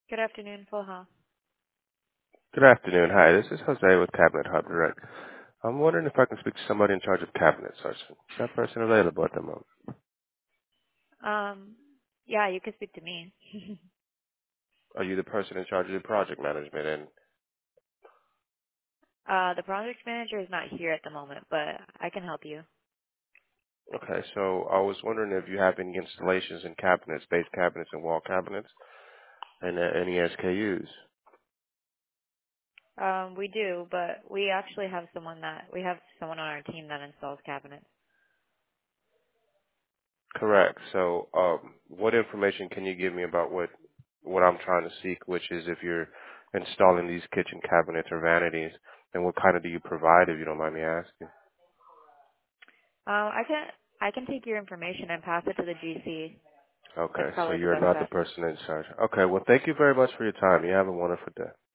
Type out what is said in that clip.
Good afternoon, Full House. Good afternoon. Hi, this is Jose with Cabinet Hub Direct. I'm wondering if I can speak to somebody in charge of cabinet searching. Is that person available at the moment? Um, yeah, you can speak to me. Are you the person in charge of the project management? And The project manager is not here at the moment, but I can help you. okay, so I was wondering if you have any installations in cabinets, base cabinets and wall cabinets, and any SKUs. We do, but we actually have someone on our team that installs cabinets. Correct. So, what information can you give me about what I'm trying to seek, which is if you're installing these kitchen cabinets or vanities, and what kind of do you provide, if you don't mind me asking? I can take your information and pass it to the GC. That's Okay, so probably the you're best not the bet. person in charge. Okay, well, thank you very much for your time. You have a wonderful day.